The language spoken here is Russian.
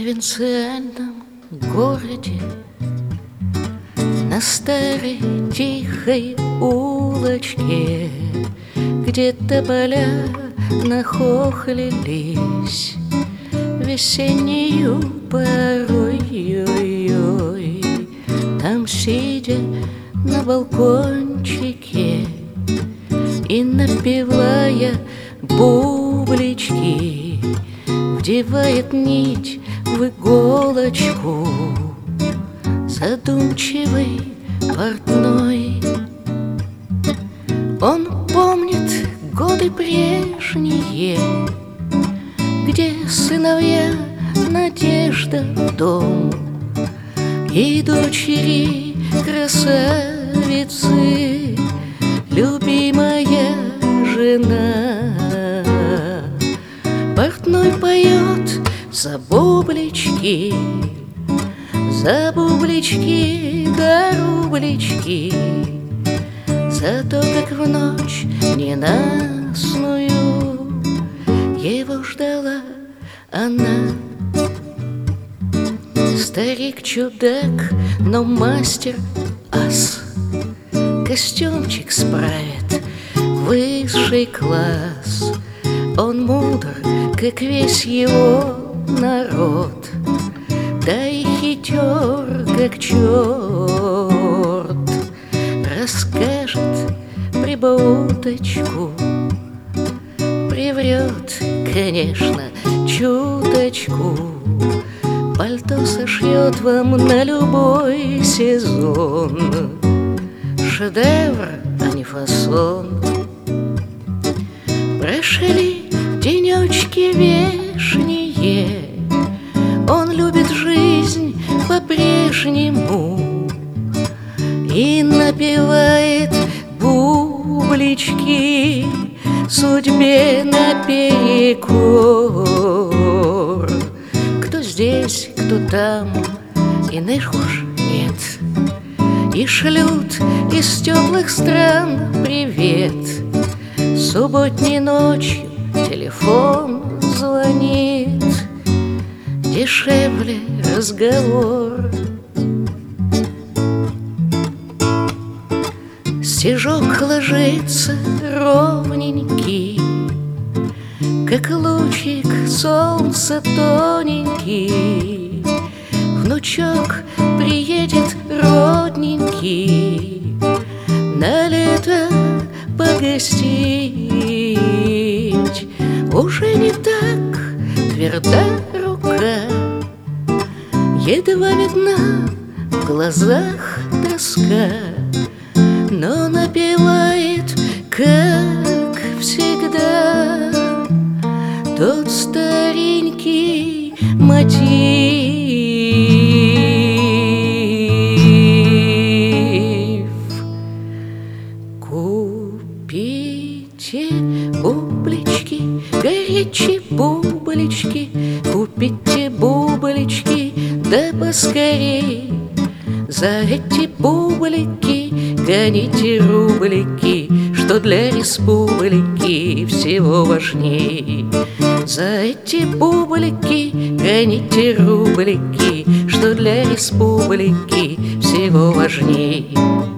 провинциальном городе, на старой тихой улочке, где тополя нахохлились весеннюю порой, ой-ой. Там, сидя на балкончике и напевая бублички, вдевает нить в иголочку задумчивый портной. Он помнит годы прежние, где сыновья надежда дом и дочери красавицы, любимая жена. Портной поет за бублички, за бублички да рублички, за то, как в ночь ненастную его ждала она. Старик-чудак, но мастер ас, костюмчик справит высший класс. Он мудр, как весь его народ, да и хитер, как черт. Расскажет прибауточку, приврет, конечно, чуточку. Пальто сошьет вам на любой сезон. Шедевр, а не фасон. Прошли денечки вешние, он любит жизнь по-прежнему и напевает бублички судьбе наперекор. Кто здесь, кто там, иных уж нет, и шлют из теплых стран привет. Субботней ночью телефон звонит, дешевле разговор. Стежок ложится ровненький, как лучик солнца тоненький. Внучок приедет родненький на лето погостить. Уже не так тверда рука, едва видна в глазах тоска, но напевает, как всегда, тот старенький мотив. Купите бублички, горячие бублички, купите бублички, да поскорей. За эти бублики гоните рублики, что для республики всего важней. За эти бублики гоните рублики, что для республики всего важней.